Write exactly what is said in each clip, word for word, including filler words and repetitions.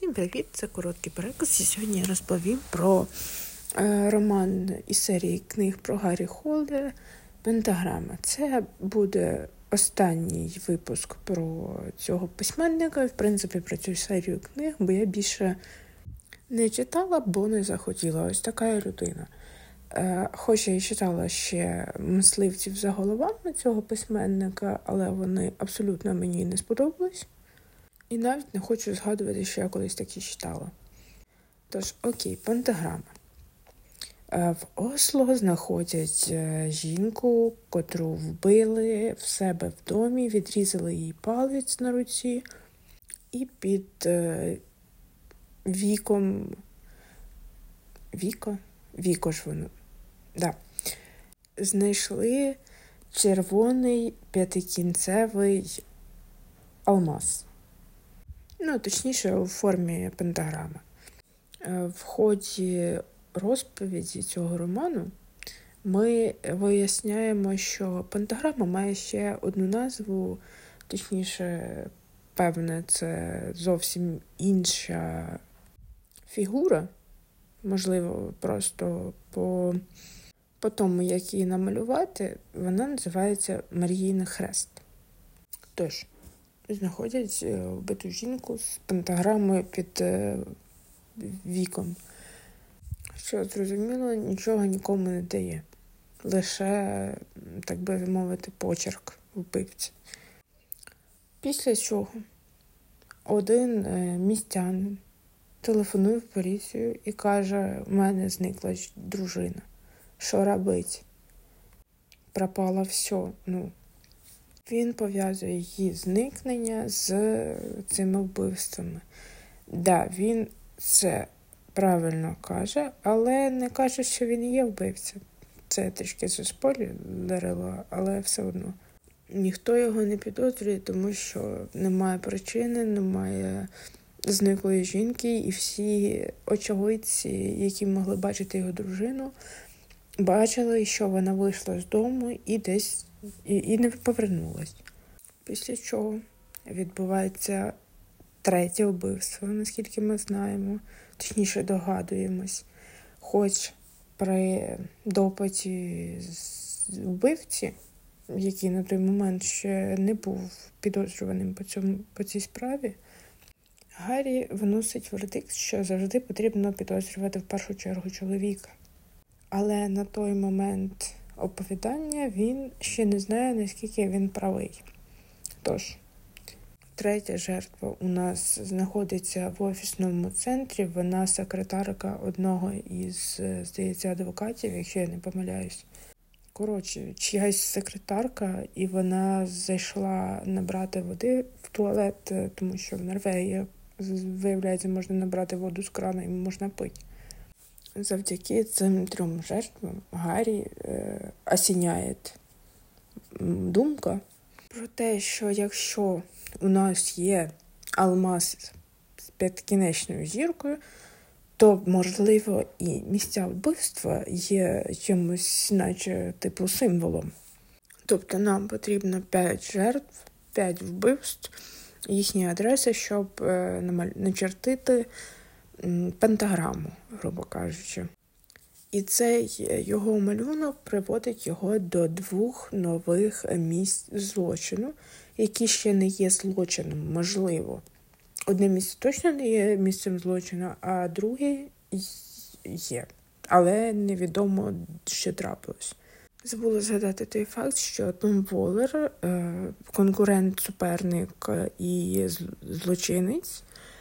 Всім привіт! Це короткий переказ. І сьогодні я розповім про е, роман із серії книг про Гаррі Холле «Пентаграма». Це буде останній випуск про цього письменника, в принципі, про цю серію книг, бо я більше не читала, бо не захотіла. Ось така я людина. Е, хоч я і читала ще «Мисливців за головами» цього письменника, але вони абсолютно мені не сподобались. І навіть не хочу згадувати, що я колись такі читала. Тож, окей, «Пентаграма». В Осло знаходять жінку, котру вбили в себе в домі, відрізали їй палець на руці і під е, віком... Віко? Віко ж воно. Да. Знайшли червоний п'ятикінцевий алмаз. Ну, точніше, у формі пентаграми. В ході розповіді цього роману ми виясняємо, що пентаграма має ще одну назву, точніше, певне, це зовсім інша фігура, можливо, просто по, по тому, як її намалювати, вона називається Маріїн хрест. Тож, знаходять вбиту жінку з пентаграмою під е, віком. Що, зрозуміло, нічого нікому не дає. Лише, так би мовити, почерк вбивці. Після чого один е, містянин телефонує в поліцію і каже: «У мене зникла дружина. Що робить? Пропало все». Ну, він пов'язує її зникнення з цими вбивствами. Да, він це правильно каже, але не каже, що він є вбивця. Це трішки заспойлерило, але все одно. Ніхто його не підозрює, тому що немає причини, немає зниклої жінки, і всі очевидці, які могли бачити його дружину, бачили, що вона вийшла з дому і десь і, і не повернулась. Після чого відбувається третє вбивство, наскільки ми знаємо, точніше догадуємось. Хоч при допиті вбивці, який на той момент ще не був підозрюваним по, цьому, по цій справі, Гаррі виносить вердикт, що завжди потрібно підозрювати в першу чергу чоловіка. Але на той момент оповідання він ще не знає, наскільки він правий. Тож, третя жертва у нас знаходиться в офісному центрі. Вона секретарка одного із, здається, адвокатів, якщо я не помиляюсь. Коротше, чиясь секретарка, і вона зайшла набрати води в туалет, тому що в Норвегії, виявляється, можна набрати воду з крана і можна пити. Завдяки цим трьом жертвам Гаррі е, осіняє думка про те, що якщо у нас є алмаз з п'ятикінечною зіркою, то, можливо, і місця вбивства є чимось, наче, типу, символом. Тобто нам потрібно п'ять жертв, п'ять вбивств, їхні адреси, щоб е, начертити пентаграму, грубо кажучи. І цей його малюнок приводить його до двох нових місць злочину, які ще не є злочином, можливо. Одне місце точно не є місцем злочину, а друге є. Але невідомо, що трапилось. Забула згадати той факт, що Том Воллер, конкурент, суперник і злочинець,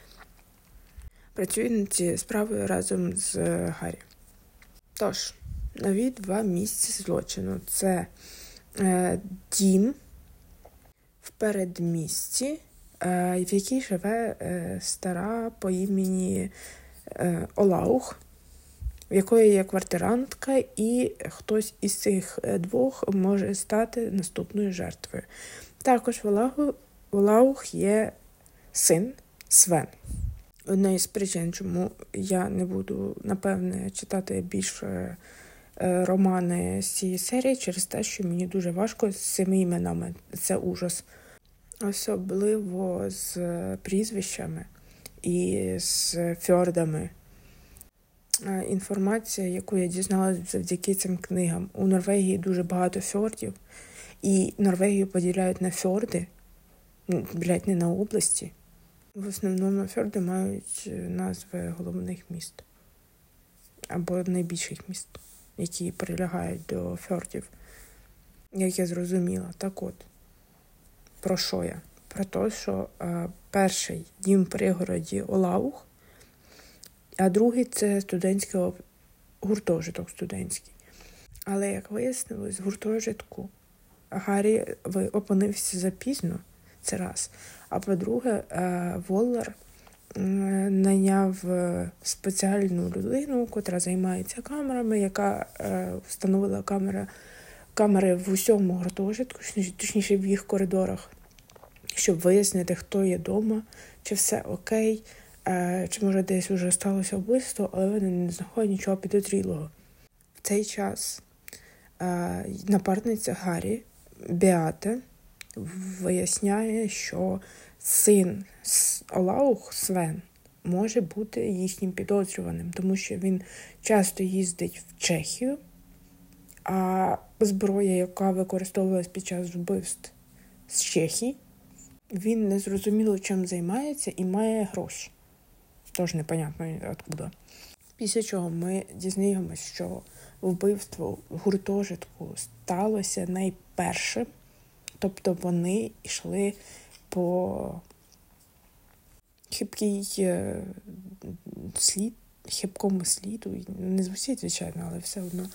працює над цією справою разом з Гаррі. Тож, нові два місця злочину. Це е, дім в передмісті, е, в якій живе е, стара по імені е, Олаух, в якої є квартирантка, і хтось із цих двох може стати наступною жертвою. Також в Олаух, в Олаух є син Свен. Одна із причин, чому я не буду, напевне, читати більше е, романи з цієї серії, через те, що мені дуже важко з цими іменами. Це ужас. Особливо з прізвищами. і з фьордами. Інформація, яку я дізналася завдяки цим книгам. У Норвегії дуже багато фьордів, і Норвегію поділяють на фьорди, блядь, не на області. В основному фьорди мають назви головних міст або найбільших міст, які прилягають до фьордів. Як я зрозуміла. Так от, про що я? Про те, що е, перший дім в пригороді Олаух, а другий – це студентський гуртожиток студентський. Але, як вияснилось, в гуртожитку Гаррі опинився запізно, це раз. А по-друге, Воллер найняв спеціальну людину, котра займається камерами, яка встановила камери, камери в усьому гуртожитку, точніше в їх коридорах, щоб вияснити, хто є вдома, чи все окей, чи може десь вже сталося вбивство, але вони не знаходять нічого підозрілого. В цей час напарниця Гаррі, Беата, виясняє, що син Олаух, Свен, може бути їхнім підозрюваним, тому що він часто їздить в Чехію, а зброя, яка використовувалась під час вбивств з Чехії, він незрозуміло чим займається і має гроші. Тож непонятно откуда. Після чого ми дізнаємося, що вбивство в гуртожитку сталося найперше. Тобто вони йшли по хибкій слід, хибкому сліду. Не звучить, звичайно, але все одно.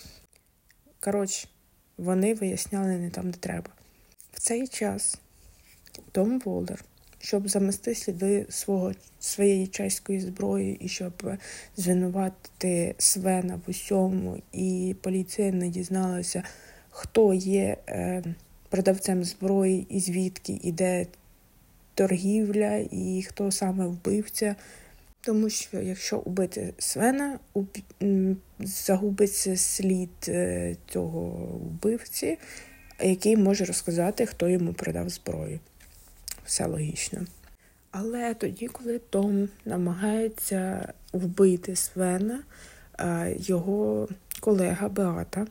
Коротше, вони виясняли не там, де треба. В цей час Том Воллер, щоб замести сліди свого, своєї чеської зброї і щоб звинуватити Свена в усьому, і поліція не дізналася, хто є е, продавцем зброї і звідки іде торгівля і хто саме вбивця. Тому що якщо убити Свена, уб... загубиться слід е, цього вбивці, який може розказати, хто йому продав зброю. Все логічно. Але тоді, коли Том намагається вбити Свена, його колега Беата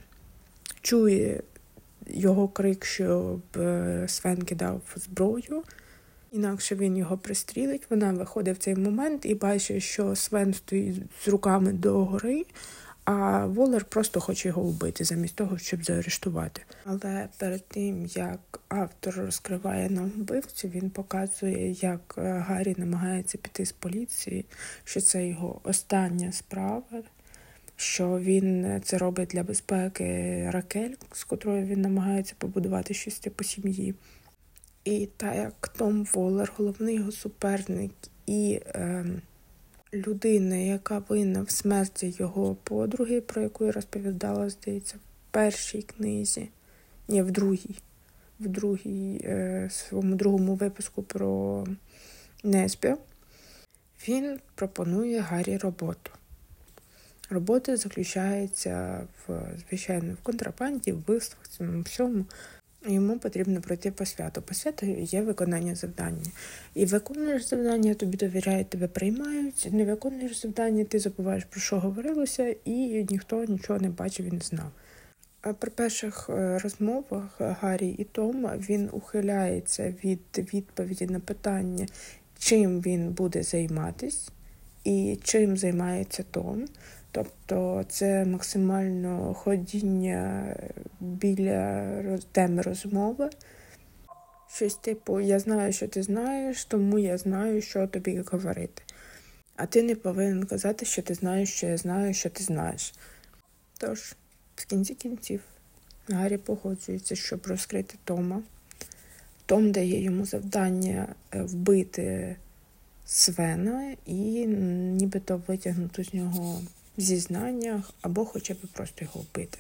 чує його крик, щоб Свен кидав зброю, інакше він його пристрілить. Вона виходить в цей момент і бачить, що Свен стоїть з руками догори, а Воллер просто хоче його вбити, замість того, щоб заарештувати. Але перед тим, як автор розкриває нам вбивцю, він показує, як Гаррі намагається піти з поліції, що це його остання справа, що він це робить для безпеки Ракель, з котрою він намагається побудувати щось типу сім'ї. І так як Том Воллер, головний його суперник і е, людина, яка винна в смерті його подруги, про яку я розповідала, здається, в першій книзі, ні, в другій, в другій, е, своєму другому випуску про Несбі, він пропонує Гаррі роботу. Робота заключається, в, звичайно, в контрабанді, в вбивствах, цьому всьому. Йому потрібно пройти по святу. По святу є виконання завдання. І виконуєш завдання, тобі довіряють, тебе приймають. Не виконуєш завдання, ти забуваєш, про що говорилося, і ніхто нічого не бачив і не знав. А при перших розмовах Гаррі і Тома він ухиляється від відповіді на питання, чим він буде займатись і чим займається Том. Тобто це максимально ходіння біля теми розмови. Щось типу, я знаю, що ти знаєш, тому я знаю, що тобі говорити. А ти не повинен казати, що ти знаєш, що я знаю, що ти знаєш. Тож, в кінці кінців, Гаррі погоджується, щоб розкрити Тома. Том дає йому завдання вбити Свена і нібито витягнути з нього зізнання або хоча б просто його вбити.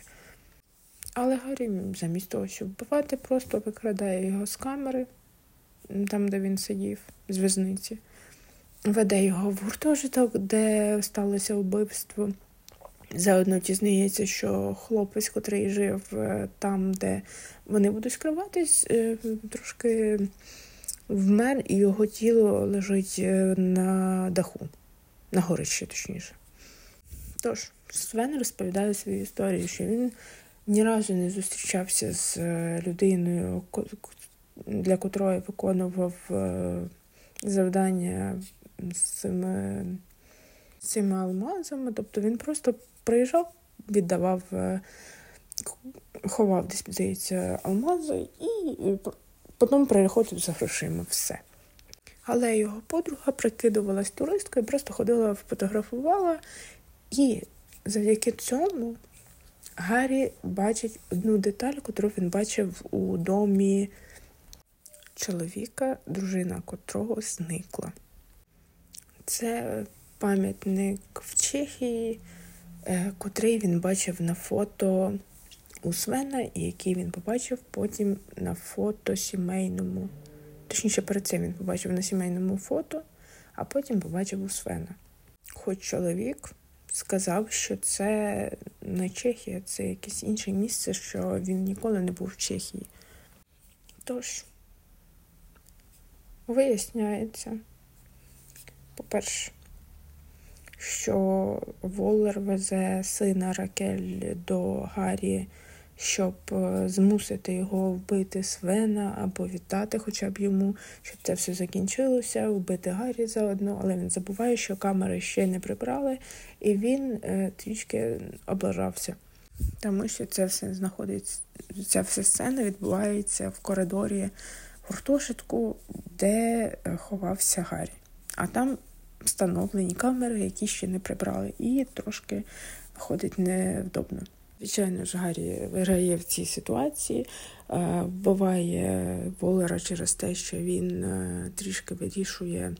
Але Гаррі замість того, щоб вбивати, просто викрадає його з камери, там, де він сидів, з в'язниці. Веде його в гуртожиток, де сталося вбивство. Заодно дізнається, що хлопець, котрий жив там, де вони будуть скриватись, трошки вмер, і його тіло лежить на даху, на горищі, точніше. Тож, Свен розповідає свою історію, що він ні разу не зустрічався з людиною, для котрої виконував завдання з цими, з цими алмазами. Тобто він просто приїжджав, віддавав, ховав десь, здається, алмази і потім приходив за грошима. Все. Але його подруга прикидувалась туристкою, просто ходила, фотографувала. І завдяки цьому Гаррі бачить одну деталь, яку він бачив у домі чоловіка, дружина котрого зникла. Це пам'ятник в Чехії, котрий він бачив на фото у Свена, і який він побачив потім на фото сімейному. Точніше, перед цим він побачив на сімейному фото, а потім побачив у Свена. Хоч чоловік сказав, що це не Чехія, це якесь інше місце, що він ніколи не був в Чехії. Тож, виясняється, по-перше, що Воллер везе сина Ракель до Гаррі, щоб змусити його вбити Свена або віддати хоча б йому, щоб це все закінчилося, вбити Гаррі заодно, але він забуває, що камери ще не прибрали, і він е, трішки облажався. Тому що це все знаходиться, ця вся сцена відбувається в коридорі гуртожитку, де ховався Гаррі. А там встановлені камери, які ще не прибрали, і трошки виходить невдобно. Звичайно ж, Гаррі виграє в цій ситуації, вбиває Воллера через те, що він трішки вирішує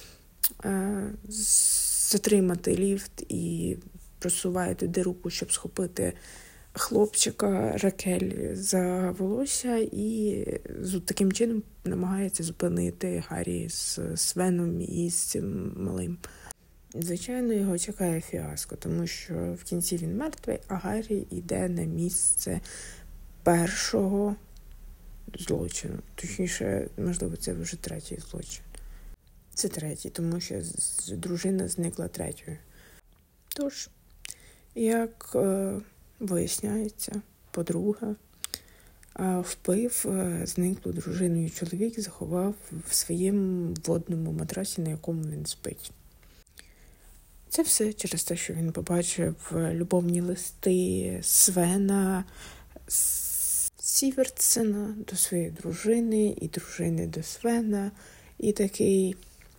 затримати ліфт і просуває туди руку, щоб схопити хлопчика Ракель за волосся, і таким чином намагається зупинити Гаррі з Свеном і з цим малим. Звичайно, його чекає фіаско, тому що в кінці він мертвий, а Гаррі йде на місце першого злочину. Точніше, можливо, це вже третій злочин. Це третій, тому що дружина зникла третьою. Тож, як е, виясняється, подруга е, вбив е, зниклу дружину, і чоловік заховав в своєму водному матрасі, на якому він спить. Це все через те, що він побачив любовні листи Свена Сівертсена до своєї дружини і дружини до Свена. І такий,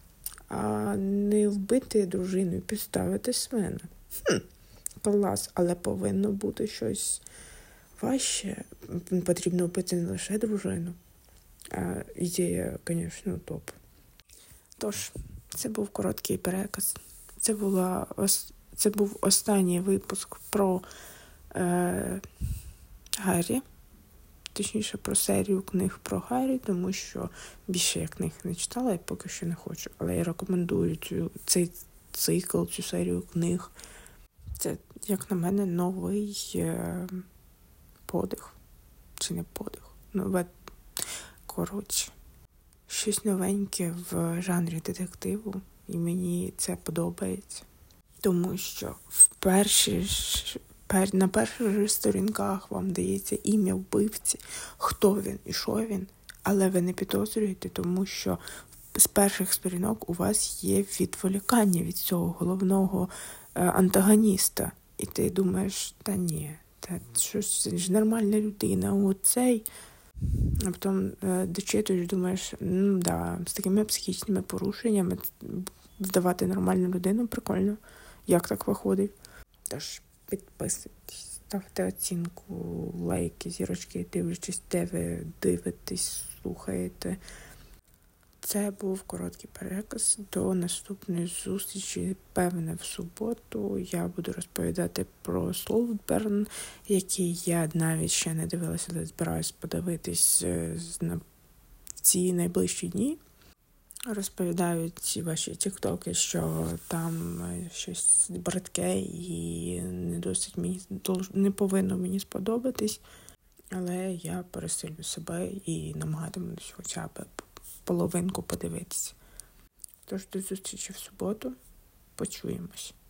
а не вбити дружину і підставити Свена. Хм, клас, але повинно бути щось важче. Потрібно вбити не лише дружину. А ідея, звісно, топ. Тож, це був короткий переказ. Це, була, це був останній випуск про е, Гаррі, точніше про серію книг про Гаррі, тому що більше я книг не читала і поки що не хочу. Але я рекомендую цю, цей цикл, цю серію книг. Це, як на мене, новий е, подих. Чи не подих? Нове, коротше, щось новеньке в жанрі детективу. І мені це подобається. Тому що в перші, пер, на перших сторінках вам дається ім'я вбивці, хто він і що він, але ви не підозрюєте, тому що з перших сторінок у вас є відволікання від цього головного е, антагоніста. І ти думаєш, та ні, та щось, це ж нормальна людина, оцей. А потім е, дочитуєш, думаєш, ну да, з такими психічними порушеннями вдавати нормальну людину прикольно. Як так виходить? Тож підписуйтесь, ставте оцінку, лайки, зірочки, дивлячись, де ви дивитесь, слухаєте. Це був короткий переказ. До наступної зустрічі, певне, в суботу. Я буду розповідати про Солтберн, який я навіть ще не дивилася, але збираюсь подивитись на ці найближчі дні. Розповідають ваші тіктоки, що там щось бридке і не досить мені, не повинно мені сподобатись. Але я пересилю себе і намагатимусь хоча б половинку подивитися. Тож до зустрічі в суботу. Почуємось.